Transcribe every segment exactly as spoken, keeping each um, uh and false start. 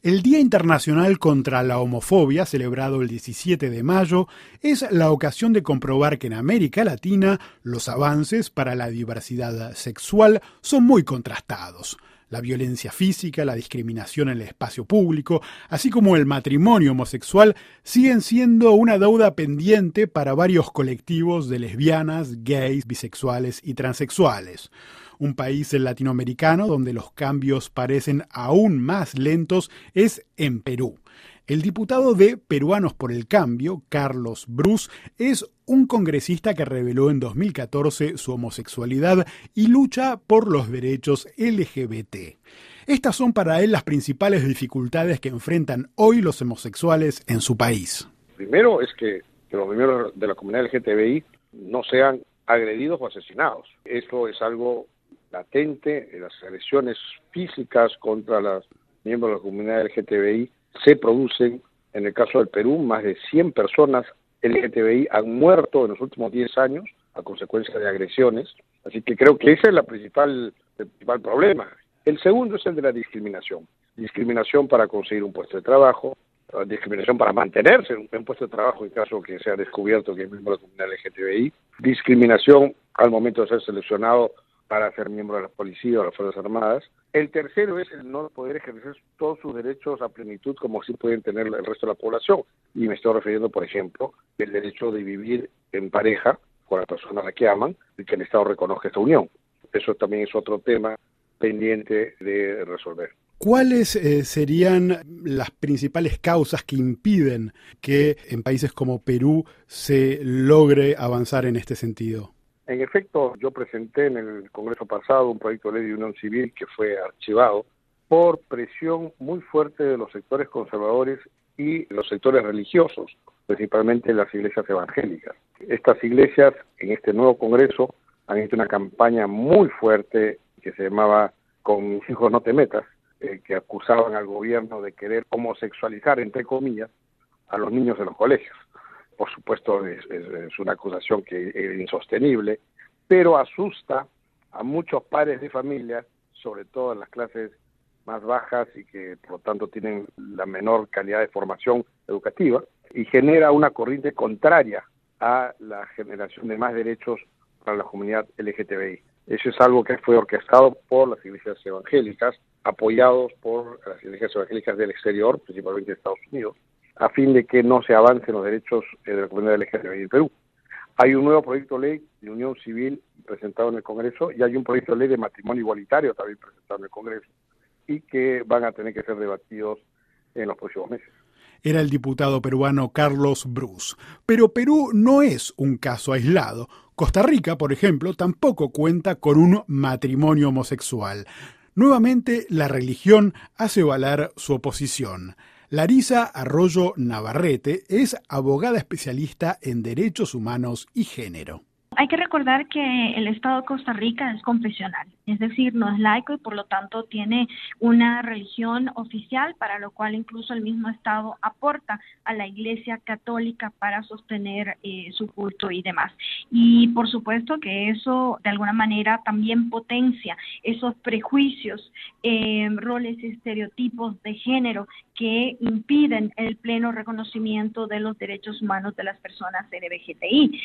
El Día Internacional contra la Homofobia, celebrado el diecisiete de mayo, es la ocasión de comprobar que en América Latina los avances para la diversidad sexual son muy contrastados. La violencia física, la discriminación en el espacio público, así como el matrimonio homosexual, siguen siendo una deuda pendiente para varios colectivos de lesbianas, gays, bisexuales y transexuales. Un país latinoamericano donde los cambios parecen aún más lentos es en Perú. El diputado de Peruanos por el Cambio, Carlos Brus, es un congresista que reveló en dos mil catorce su homosexualidad y lucha por los derechos L G B T. Estas son para él las principales dificultades que enfrentan hoy los homosexuales en su país. Primero es que, que los miembros de la comunidad L G T B I no sean agredidos o asesinados. Eso es algo latente. Las agresiones físicas contra los miembros de la comunidad L G T B I se producen. En el caso del Perú, más de cien personas L G T B I han muerto en los últimos diez años a consecuencia de agresiones. Así que creo que ese es la principal, el principal problema. El segundo es el de la discriminación. Discriminación para conseguir un puesto de trabajo, discriminación para mantenerse en un puesto de trabajo en caso que sea descubierto que es miembro de la comunidad L G T B I, discriminación al momento de ser seleccionado para ser miembro de la policía o de las Fuerzas Armadas. El tercero es el no poder ejercer todos sus derechos a plenitud como sí pueden tener el resto de la población. Y me estoy refiriendo, por ejemplo, el derecho de vivir en pareja con la persona a la que aman y que el Estado reconozca esta unión. Eso también es otro tema pendiente de resolver. ¿Cuáles eh, serían las principales causas que impiden que en países como Perú se logre avanzar en este sentido? En efecto, yo presenté en el Congreso pasado un proyecto de ley de unión civil que fue archivado por presión muy fuerte de los sectores conservadores y los sectores religiosos, principalmente las iglesias evangélicas. Estas iglesias en este nuevo Congreso han hecho una campaña muy fuerte que se llamaba Con mis hijos no te metas, eh, que acusaban al gobierno de querer homosexualizar, entre comillas, a los niños de los colegios. Por supuesto, es, es, es una acusación que es insostenible, pero asusta a muchos padres de familia, sobre todo en las clases más bajas y que por lo tanto tienen la menor calidad de formación educativa, y genera una corriente contraria a la generación de más derechos para la comunidad L G T B I. Eso es algo que fue orquestado por las iglesias evangélicas, apoyados por las iglesias evangélicas del exterior, principalmente de Estados Unidos, a fin de que no se avancen los derechos de la comunidad L G T B I en Perú. Hay un nuevo proyecto de ley de unión civil presentado en el Congreso y hay un proyecto de ley de matrimonio igualitario también presentado en el Congreso y que van a tener que ser debatidos en los próximos meses. Era el diputado peruano Carlos Brus. Pero Perú no es un caso aislado. Costa Rica, por ejemplo, tampoco cuenta con un matrimonio homosexual. Nuevamente, la religión hace valer su oposición. Larisa Arroyo Navarrete es abogada especialista en derechos humanos y género. Hay que recordar que el Estado de Costa Rica es confesional, es decir, no es laico y por lo tanto tiene una religión oficial, para lo cual incluso el mismo Estado aporta a la Iglesia Católica para sostener eh, su culto y demás. Y por supuesto que eso de alguna manera también potencia esos prejuicios, eh, roles y estereotipos de género que impiden el pleno reconocimiento de los derechos humanos de las personas L G B T I.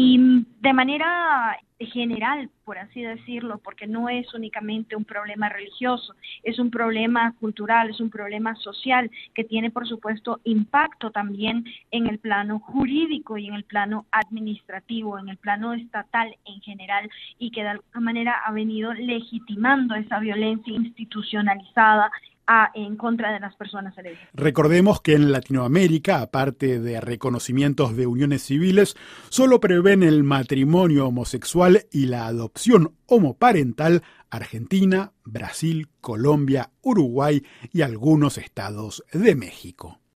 Y de manera general, por así decirlo, porque no es únicamente un problema religioso, es un problema cultural, es un problema social que tiene, por supuesto, impacto también en el plano jurídico y en el plano administrativo, en el plano estatal en general, y que de alguna manera ha venido legitimando esa violencia institucionalizada A, en contra de las personas L G B T. Recordemos que en Latinoamérica, aparte de reconocimientos de uniones civiles, solo prevén el matrimonio homosexual y la adopción homoparental Argentina, Brasil, Colombia, Uruguay y algunos estados de México.